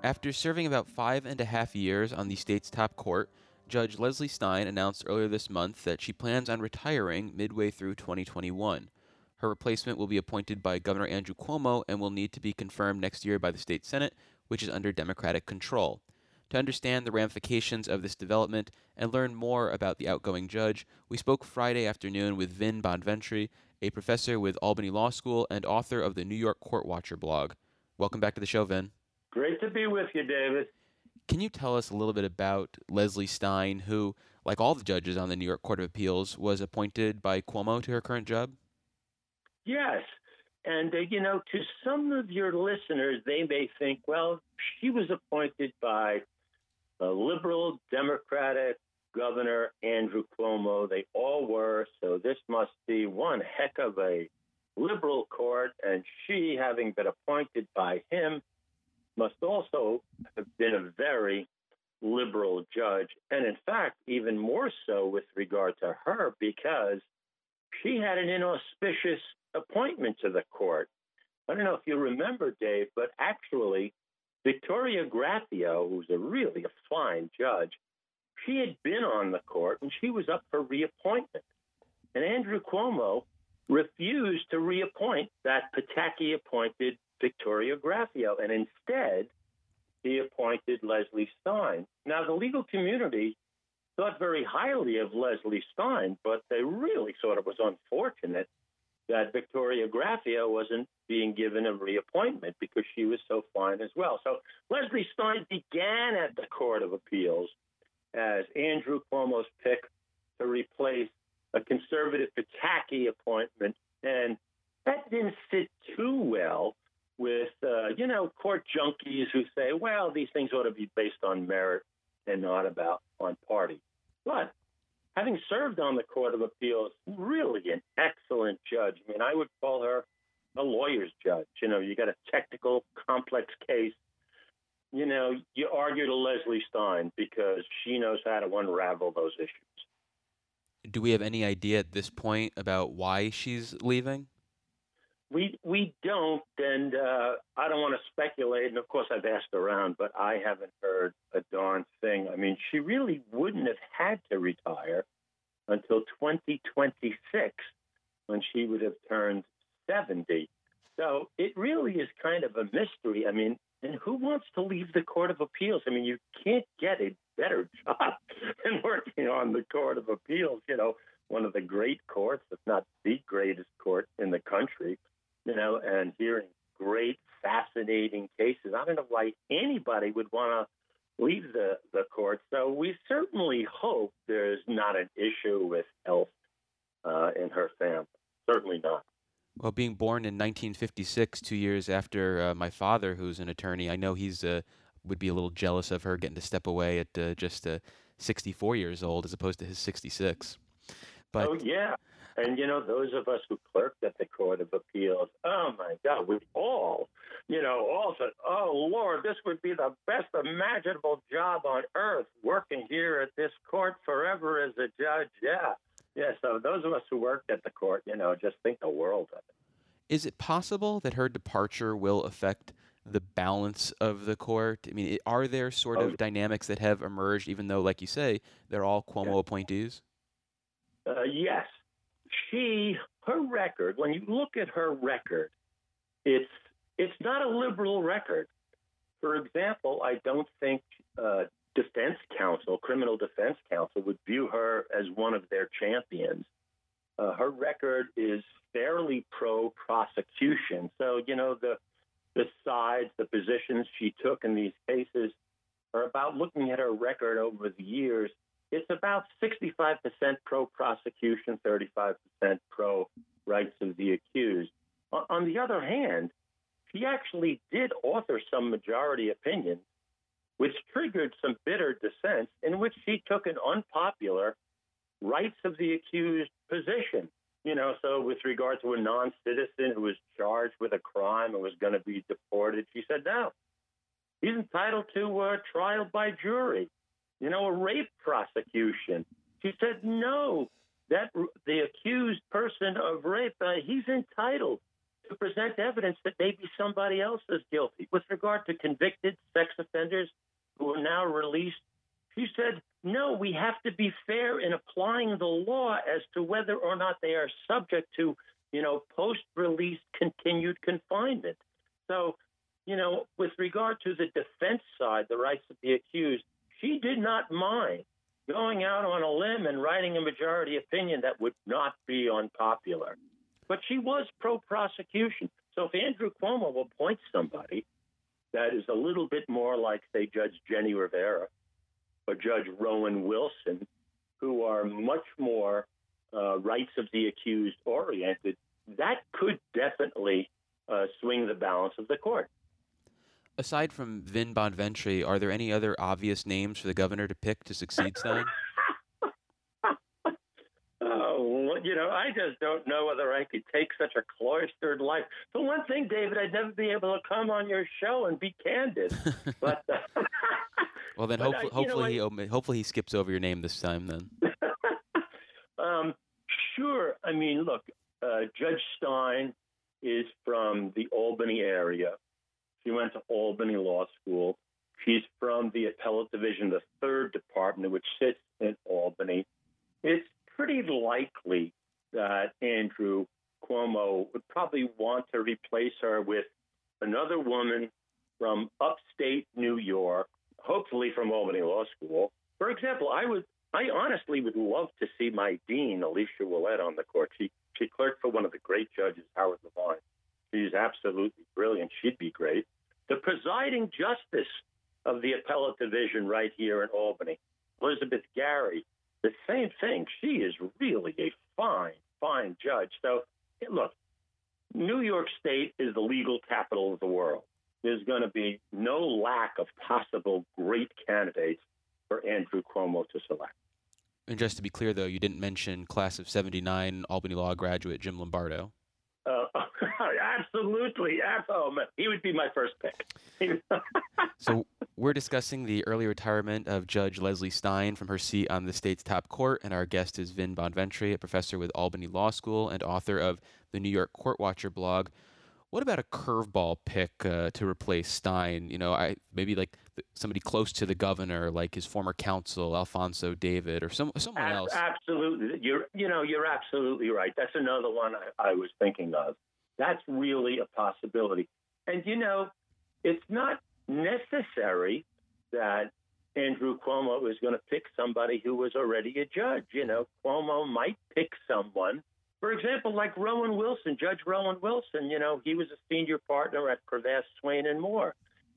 After serving about 5.5 years on the state's top court, Judge Leslie Stein announced earlier this month that she plans on retiring midway through 2021. Her replacement will be appointed by Governor Andrew Cuomo and will need to be confirmed next year by the state Senate, which is under Democratic control. To understand the ramifications of this development and learn more about the outgoing judge, we spoke Friday afternoon with Vin Bonventry, a professor with Albany Law School and author of the New York Court Watcher blog. Welcome back to the show, Vin. Great to be with you, David. Can you tell us a little bit about Leslie Stein, who, like all the judges on the New York Court of Appeals, was appointed by Cuomo to her current job? Yes. And, to some of your listeners, they may think, well, she was appointed by a liberal Democratic Governor Andrew Cuomo. They all were. So this must be one heck of a liberal court. And she, having been appointed by him, must also have been a very liberal judge. And in fact, even more so with regard to her, because she had an inauspicious appointment to the court. I don't know if you remember, Dave, but actually, Victoria Graffio, who's really a fine judge, she had been on the court and she was up for reappointment. And Andrew Cuomo refused to reappoint that Pataki-appointed Victoria Graffio, and instead he appointed Leslie Stein. Now, the legal community thought very highly of Leslie Stein, but they really thought it was unfortunate that Victoria Graffio wasn't being given a reappointment because she was so fine as well. So Leslie Stein began at the Court of Appeals as Andrew Cuomo's pick to replace a conservative Pataki appointment, and that didn't sit too well with, court junkies who say, well, these things ought to be based on merit and not on party. But having served on the Court of Appeals, really an excellent judge. I mean, I would call her a lawyer's judge. You got a technical, complex case. You argue to Leslie Stein because she knows how to unravel those issues. Do we have any idea at this point about why she's leaving? We don't, and I don't want to speculate. And of course, I've asked around, but I haven't heard a darn thing. I mean, she really wouldn't have had to retire until 2026, when she would have turned 70. So it really is kind of a mystery. I mean, and who wants to leave the Court of Appeals? I mean, you can't get a better job than working on the Court of Appeals, one of the great courts, if not the greatest court in the country. And hearing great, fascinating cases. I don't know why anybody would want to leave the court. So we certainly hope there's not an issue with health in her family. Certainly not. Well, being born in 1956, 2 years after my father, who's an attorney, I know he's would be a little jealous of her getting to step away at just 64 years old as opposed to his 66. But, oh, yeah. And, those of us who clerked at the Court of Appeals, oh, my God, we all said, oh, Lord, this would be the best imaginable job on earth, working here at this court forever as a judge. Yeah. Yeah, so those of us who worked at the court, just think the world of it. Is it possible that her departure will affect the balance of the court? I mean, are there sort of dynamics that have emerged, even though, like you say, they're all Cuomo appointees? Yes. Her record, when you look at her record, it's not a liberal record. For example, I don't think criminal defense counsel would view her as one of their champions. Her record is fairly pro-prosecution. So, the sides, the positions she took in these cases are about looking at her record over the years. It's about 65% pro-prosecution, 35% pro-rights of the accused. On the other hand, she actually did author some majority opinions, which triggered some bitter dissents, in which she took an unpopular rights of the accused position. So with regard to a non-citizen who was charged with a crime and was going to be deported, she said, no, he's entitled to trial by jury. A rape prosecution. She said, no, that the accused person of rape, he's entitled to present evidence that maybe somebody else is guilty. With regard to convicted sex offenders who are now released, she said, no, we have to be fair in applying the law as to whether or not they are subject to, post-release continued confinement. So, with regard to the defense side, the rights of the accused, she did not mind going out on a limb and writing a majority opinion that would not be unpopular. But she was pro-prosecution. So if Andrew Cuomo will appoint somebody that is a little bit more like, say, Judge Jenny Rivera or Judge Rowan Wilson, who are much more rights of the accused oriented, that could definitely swing the balance of the court. Aside from Vin Bonventre, are there any other obvious names for the governor to pick to succeed Stein? I just don't know whether I could take such a cloistered life. For one thing, David, I'd never be able to come on your show and be candid. But well, then hopefully he skips over your name this time. Then. Sure. I mean, look, Judge Stein is from the Albany area. She went to Albany Law School. She's from the Appellate Division, the 3rd Department, which sits in Albany. It's pretty likely that Andrew Cuomo would probably want to replace her with another woman from upstate New York, hopefully from Albany Law School. For example, I honestly would love to see my dean, Alicia Willett, on the court. She clerked for one of the great judges, Howard Levine. She's absolutely brilliant. She'd be great. The presiding justice of the Appellate Division right here in Albany, Elizabeth Gary, the same thing. She is really a fine, fine judge. So, look, New York State is the legal capital of the world. There's going to be no lack of possible great candidates for Andrew Cuomo to select. And just to be clear, though, you didn't mention class of '79 Albany Law graduate Jim Lombardo. Absolutely. He would be my first pick. So we're discussing the early retirement of Judge Leslie Stein from her seat on the state's top court, and our guest is Vin Bonventre, a professor with Albany Law School and author of the New York Court Watcher blog. What about a curveball pick to replace Stein? Maybe like somebody close to the governor, like his former counsel Alfonso David, or someone else. Absolutely, you're absolutely right. That's another one I was thinking of. That's really a possibility. And it's not necessary that Andrew Cuomo is going to pick somebody who was already a judge. Cuomo might pick someone. For example, like Rowan Wilson, Judge Rowan Wilson, he was a senior partner at Cravath, Swaine and Moore.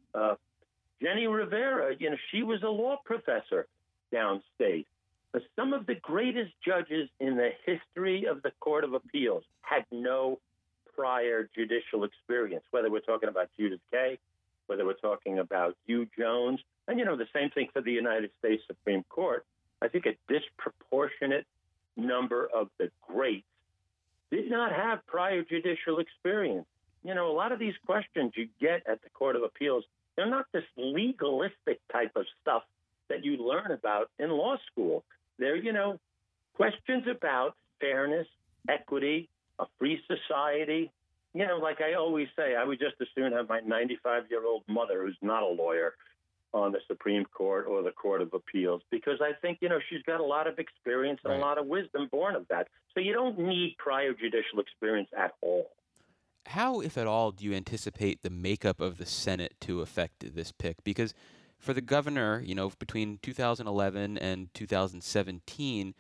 Jenny Rivera, she was a law professor downstate. Some of the greatest judges in the history of the Court of Appeals had no prior judicial experience, whether we're talking about Judith Kaye, whether we're talking about Hugh Jones, and, the same thing for the United States Supreme Court. I think a disproportionate number of the greats did not have prior judicial experience. A lot of these questions you get at the Court of Appeals, they're not this legalistic type of stuff that you learn about in law school. They're, questions about fairness, equity, a free society. Like I always say, I would just as soon have my 95-year-old mother, who's not a lawyer, on the Supreme Court or the Court of Appeals, because I think, she's got a lot of experience and a lot of wisdom born of that. So you don't need prior judicial experience at all. How, if at all, do you anticipate the makeup of the Senate to affect this pick? Because for the governor, between 2011 and 2018,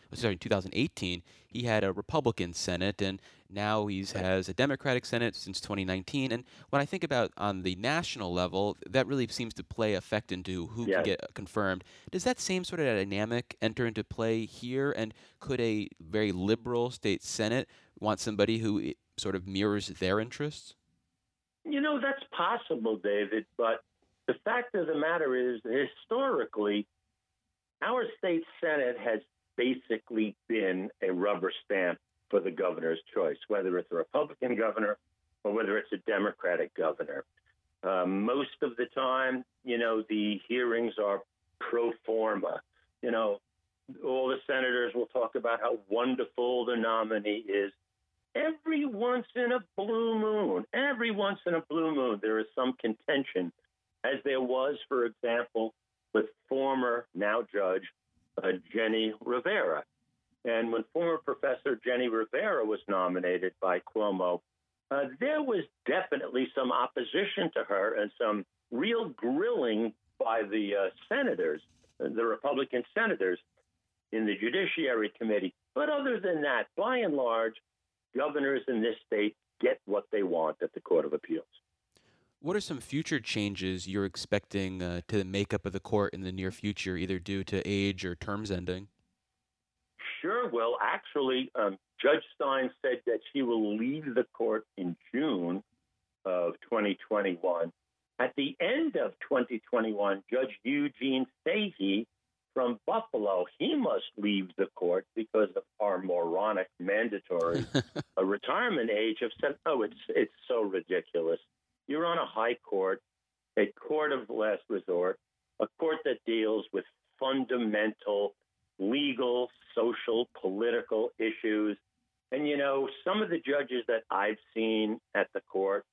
he had a Republican Senate, and now he has a Democratic Senate since 2019. And when I think about on the national level, that really seems to play effect into who can get confirmed. Does that same sort of dynamic enter into play here? And could a very liberal state Senate want somebody who sort of mirrors their interests? That's possible, David, but the fact of the matter is, historically, our state Senate has basically been a rubber stamp for the governor's choice, whether it's a Republican governor or whether it's a Democratic governor. Most of the time, the hearings are pro forma. All the senators will talk about how wonderful the nominee is. every once in a blue moon, there is some contention, as there was, for example, with former, now Judge, Jenny Rivera. And when former Professor Jenny Rivera was nominated by Cuomo, there was definitely some opposition to her and some real grilling by the senators, the Republican senators in the Judiciary Committee. But other than that, by and large, governors in this state get what they want at the Court of Appeals. What are some future changes you're expecting to the makeup of the court in the near future, either due to age or terms ending? Sure. Well, actually, Judge Stein said that she will leave the court in June of 2021. At the end of 2021, Judge Eugene Fahey from Buffalo, he must leave the court because of our moronic mandatory retirement age of 7. Oh, it's so ridiculous. You're on a high court, a court of last resort, a court that deals with fundamental legal, social, political issues. And, some of the judges that I've seen at the court,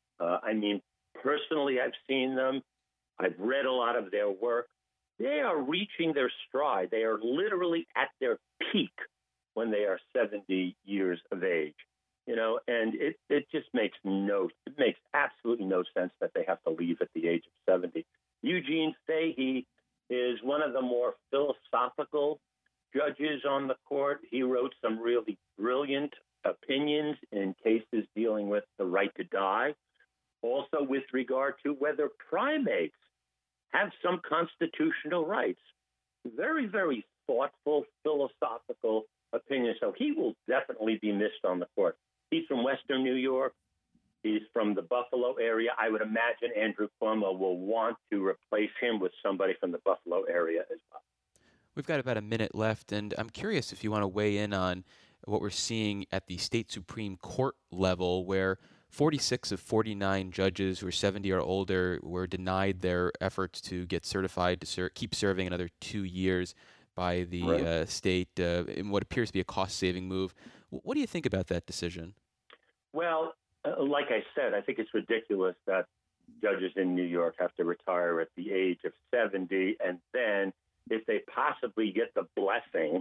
personally, I've seen them. I've read a lot of their work. They are reaching their stride. They are literally at their peak when they are 70 years of age. And it just makes absolutely no sense that they have to leave at the age of 70. Eugene Fahey is one of the more philosophical judges on the court. He wrote some really brilliant opinions in cases dealing with the right to die, also with regard to whether primates have some constitutional rights. Very, very thoughtful, philosophical opinion. So he will definitely be missed on the court. He's from Western New York. He's from the Buffalo area. I would imagine Andrew Cuomo will want to replace him with somebody from the Buffalo area as well. We've got about a minute left, and I'm curious if you want to weigh in on what we're seeing at the state Supreme Court level, where 46 of 49 judges who are 70 or older were denied their efforts to get certified to keep serving another 2 years by the state in what appears to be a cost-saving move. What do you think about that decision? Well, like I said, I think it's ridiculous that judges in New York have to retire at the age of 70, and then if they possibly get the blessing,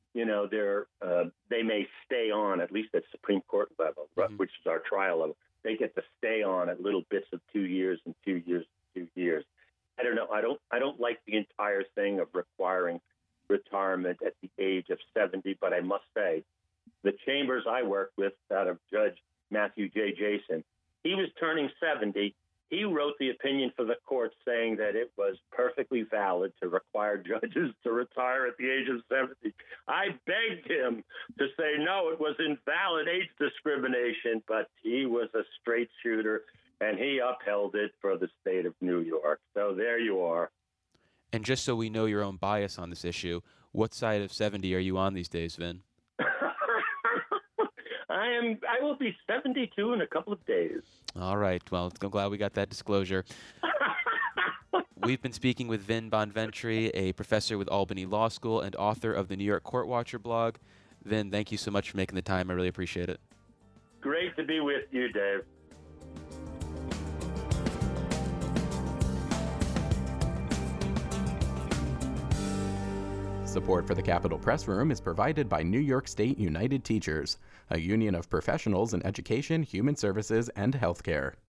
they may stay on, at least at Supreme Court level, which is our trial level. They get to stay on at little bits of 2 years and 2 years, 2 years. I don't know. I don't like the entire thing of requiring retirement at the age of 70, but I must say, the chambers I work with, out of Judge Matthew J. Jason, he was turning 70. He wrote the opinion for the court saying that it was perfectly valid to require judges to retire at the age of 70. I begged him to say, no, it was invalid age discrimination, but he was a straight shooter, and he upheld it for the state of New York. So there you are. And just so we know your own bias on this issue, what side of 70 are you on these days, Vin? I will be 72 in a couple of days. All right. Well, I'm glad we got that disclosure. We've been speaking with Vin Bonventuri, a professor with Albany Law School and author of the New York Court Watcher blog. Vin, thank you so much for making the time. I really appreciate it. Great to be with you, Dave. Support for the Capitol Press Room is provided by New York State United Teachers, a union of professionals in education, human services, and healthcare.